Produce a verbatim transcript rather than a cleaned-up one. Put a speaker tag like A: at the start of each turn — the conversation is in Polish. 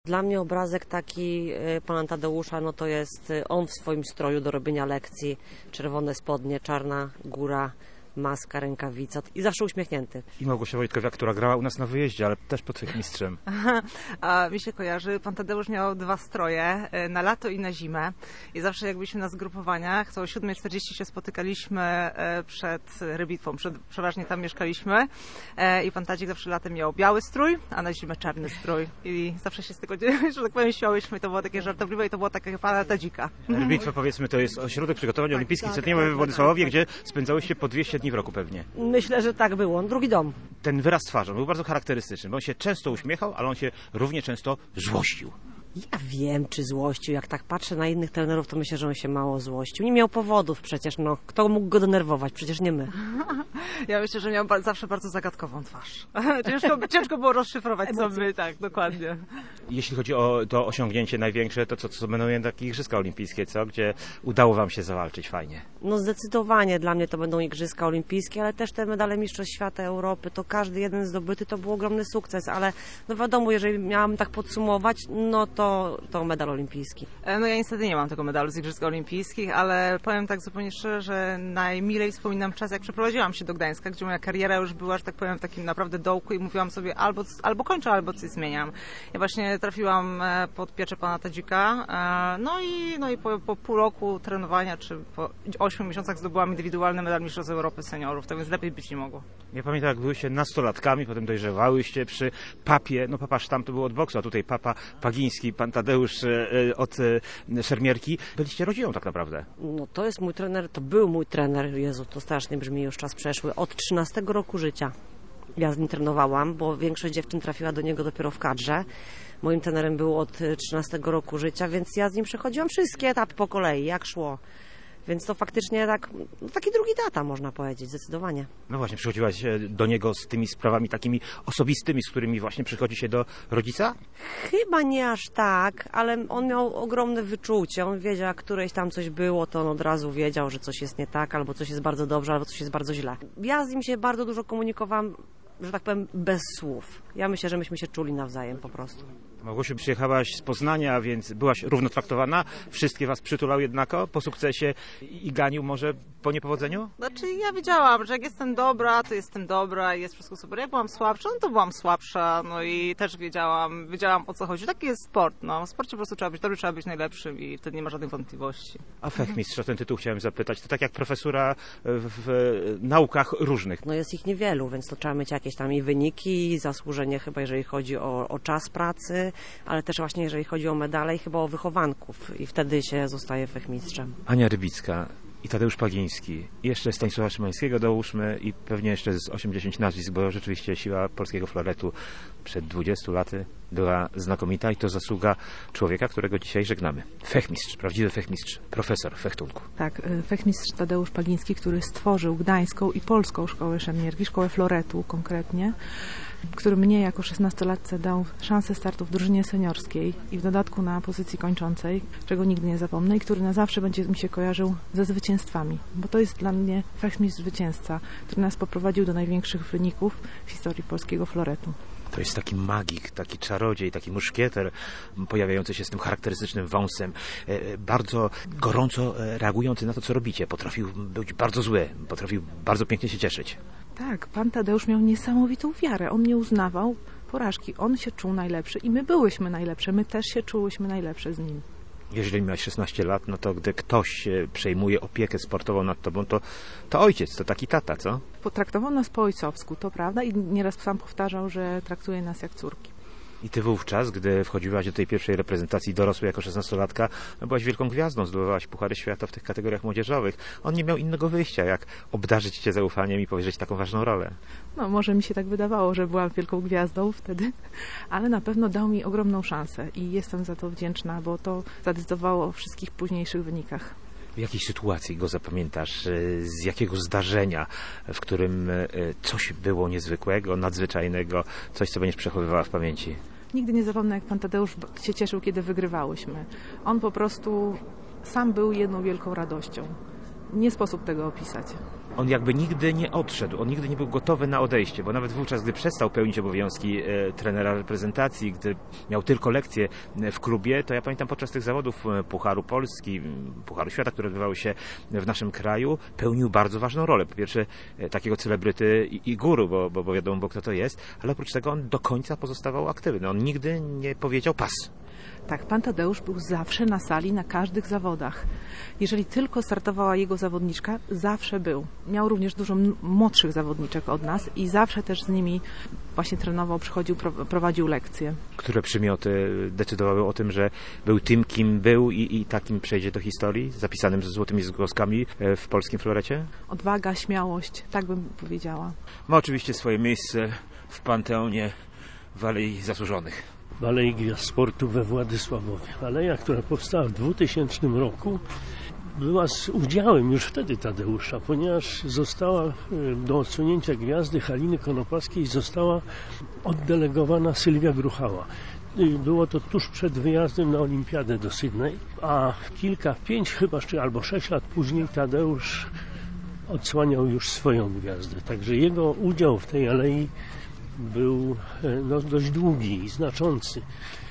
A: Dla mnie obrazek taki pana Tadeusza, no to jest on w swoim stroju do robienia lekcji. Czerwone spodnie, czarna góra, maska, rękawica i zawsze uśmiechnięty.
B: I Małgosia Wojtkowiak, która grała u nas na wyjeździe, ale też pod Fechmistrzem.
C: A mi się kojarzy, pan Tadeusz miał dwa stroje, na lato i na zimę. I zawsze jak byliśmy na zgrupowaniach, to o siódma czterdzieści się spotykaliśmy przed Rybitwą, przed, przeważnie tam mieszkaliśmy. I pan Tadzik zawsze latem miał biały strój, a na zimę czarny strój. I zawsze się z tego, że tak powiem, śmiałyśmy. To było takie żartobliwe i to było takie pana Tadzika.
B: Rybitwa, powiedzmy, to jest ośrodek przygotowań olimpijskich tak, Centralnie tak, w Władysławowie, tak, tak. Gdzie spędzałyście po dwieście dni w roku pewnie.
A: Myślę, że tak było. Drugi dom.
B: Ten wyraz twarzy był bardzo charakterystyczny, bo on się często uśmiechał, ale on się równie często złościł.
A: Ja wiem, czy złościł. Jak tak patrzę na innych trenerów, to myślę, że on się mało złościł. Nie miał powodów przecież, no. Kto mógł go denerwować? Przecież nie my.
C: Ja myślę, że miał zawsze bardzo zagadkową twarz. Ciężko, ciężko było rozszyfrować, co my, tak, dokładnie.
B: Jeśli chodzi o to osiągnięcie największe, to co, co będą jednak takie Igrzyska Olimpijskie, co? Gdzie udało wam się zawalczyć fajnie?
A: No zdecydowanie dla mnie to będą Igrzyska Olimpijskie, ale też te medale Mistrzostw Świata, Europy, to każdy jeden zdobyty to był ogromny sukces, ale no wiadomo, jeżeli miałam tak podsumować, no to To, to medal olimpijski.
C: No ja niestety nie mam tego medalu z Igrzysk Olimpijskich, ale powiem tak zupełnie szczerze, że najmilej wspominam czas, jak przeprowadziłam się do Gdańska, gdzie moja kariera już była, że tak powiem, w takim naprawdę dołku i mówiłam sobie albo, albo kończę, albo coś zmieniam. Ja właśnie trafiłam pod pieczę pana Tadzika, no i, no i po, po pół roku trenowania, czy po ośmiu miesiącach zdobyłam indywidualny medal Mistrzostw Europy Seniorów, to więc lepiej być nie mogło.
B: Ja pamiętam, jak byłyście nastolatkami, potem dojrzewałyście przy papie, no papa tam to był od boksu, a tutaj papa Pagiński, pan Tadeusz od szermierki. Byliście rodziną tak naprawdę.
A: No to jest mój trener, to był mój trener, Jezu, to strasznie brzmi, już czas przeszły, od trzynastego roku życia. Ja z nim trenowałam, bo większość dziewczyn trafiła do niego dopiero w kadrze. Moim trenerem był od trzynastego roku życia, więc ja z nim przechodziłam wszystkie etapy po kolei, jak szło. Więc to faktycznie tak, no taki drugi tata, można powiedzieć, zdecydowanie.
B: No właśnie, przychodziłaś do niego z tymi sprawami takimi osobistymi, z którymi właśnie przychodzi się do rodzica?
A: Chyba nie aż tak, ale on miał ogromne wyczucie. On wiedział, jak któreś tam coś było, to on od razu wiedział, że coś jest nie tak, albo coś jest bardzo dobrze, albo coś jest bardzo źle. Ja z nim się bardzo dużo komunikowałam, że tak powiem, bez słów. Ja myślę, że myśmy się czuli nawzajem po prostu.
B: Małgosiu, przyjechałaś z Poznania, więc byłaś równo traktowana. Wszystkie was przytulał jednako po sukcesie i ganił może po niepowodzeniu?
C: Znaczy ja wiedziałam, że jak jestem dobra, to jestem dobra i jest wszystko super. Jak byłam słabsza, no to byłam słabsza, no i też wiedziałam, wiedziałam o co chodzi. Taki jest sport, no. W sporcie po prostu trzeba być dobry, trzeba być najlepszym i wtedy nie ma żadnych wątpliwości.
B: A Fechmistrz, o ten tytuł chciałem zapytać. To tak jak profesura w, w naukach różnych.
A: No jest ich niewielu, więc to trzeba mieć jakieś tam i wyniki, i zasłużenie chyba, jeżeli chodzi o, o czas pracy, ale też właśnie jeżeli chodzi o medale i chyba o wychowanków i wtedy się zostaje fechmistrzem.
B: Ania Rybicka i Tadeusz Pagiński. I jeszcze Stanisława Szymańskiego dołóżmy i pewnie jeszcze z osiem dziesięć nazwisk, bo rzeczywiście siła polskiego floretu przed dwudziestu laty była znakomita i to zasługa człowieka, którego dzisiaj żegnamy. Fechmistrz, prawdziwy fechmistrz, profesor fechtunku.
D: Tak, fechmistrz Tadeusz Pagiński, który stworzył gdańską i polską szkołę szermierki, szkołę floretu konkretnie, który mnie jako szesnastolatce dał szansę startu w drużynie seniorskiej i w dodatku na pozycji kończącej, czego nigdy nie zapomnę i który na zawsze będzie mi się kojarzył ze zwycięstwami, bo to jest dla mnie fechmistrz zwycięzca, który nas poprowadził do największych wyników w historii polskiego floretu.
B: To jest taki magik, taki czarodziej, taki muszkieter pojawiający się z tym charakterystycznym wąsem, bardzo gorąco reagujący na to, co robicie. Potrafił być bardzo zły, potrafił bardzo pięknie się cieszyć.
D: Tak, pan Tadeusz miał niesamowitą wiarę. On nie uznawał porażki. On się czuł najlepszy i my byłyśmy najlepsze. My też się czułyśmy najlepsze z nim.
B: Jeżeli miałeś szesnaście lat, no to gdy ktoś przejmuje opiekę sportową nad tobą, to, to ojciec, to taki tata, co?
D: Potraktował nas po ojcowsku, to prawda, i nieraz sam powtarzał, że traktuje nas jak córki.
B: I ty wówczas, gdy wchodziłaś do tej pierwszej reprezentacji dorosłej jako szesnastolatka, no byłaś wielką gwiazdą, zdobywałaś puchary świata w tych kategoriach młodzieżowych. On nie miał innego wyjścia, jak obdarzyć cię zaufaniem i powierzyć taką ważną rolę.
D: No, może mi się tak wydawało, że byłam wielką gwiazdą wtedy, ale na pewno dał mi ogromną szansę i jestem za to wdzięczna, bo to zadecydowało o wszystkich późniejszych wynikach.
B: W jakiej sytuacji go zapamiętasz? Z jakiego zdarzenia, w którym coś było niezwykłego, nadzwyczajnego, coś, co będziesz przechowywała w pamięci?
D: Nigdy nie zapomnę, jak pan Tadeusz się cieszył, kiedy wygrywałyśmy. On po prostu sam był jedną wielką radością. Nie sposób tego opisać.
B: on jakby nigdy nie odszedł, on nigdy nie był gotowy na odejście, bo nawet wówczas, gdy przestał pełnić obowiązki e, trenera reprezentacji, gdy miał tylko lekcje w klubie, to ja pamiętam podczas tych zawodów e, Pucharu Polski, Pucharu Świata, które odbywały się w naszym kraju, pełnił bardzo ważną rolę. Po pierwsze e, takiego celebryty i, i guru, bo, bo, bo wiadomo, bo kto to jest, ale oprócz tego on do końca pozostawał aktywny. On nigdy nie powiedział pas.
D: Tak, pan Tadeusz był zawsze na sali, na każdych zawodach. Jeżeli tylko startowała jego zawodniczka, zawsze był. Miał również dużo m- młodszych zawodniczek od nas i zawsze też z nimi właśnie trenował, przychodził, pro- prowadził lekcje.
B: Które przymioty decydowały o tym, że był tym, kim był i, i takim przejdzie do historii, zapisanym ze złotymi zgłoskami w polskim florecie?
D: Odwaga, śmiałość, tak bym powiedziała.
B: Ma oczywiście swoje miejsce w Panteonie w Alei Zasłużonych.
E: W Alei Gwiazd Sportu we Władysławowie. Aleja, która powstała w dwutysięcznym roku, była z udziałem już wtedy Tadeusza, ponieważ została do odsunięcia gwiazdy Haliny Konopackiej została oddelegowana Sylwia Gruchała. Było to tuż przed wyjazdem na Olimpiadę do Sydney, a kilka, pięć chyba, czy albo sześć lat później Tadeusz odsłaniał już swoją gwiazdę. Także jego udział w tej alei był no, dość długi i znaczący.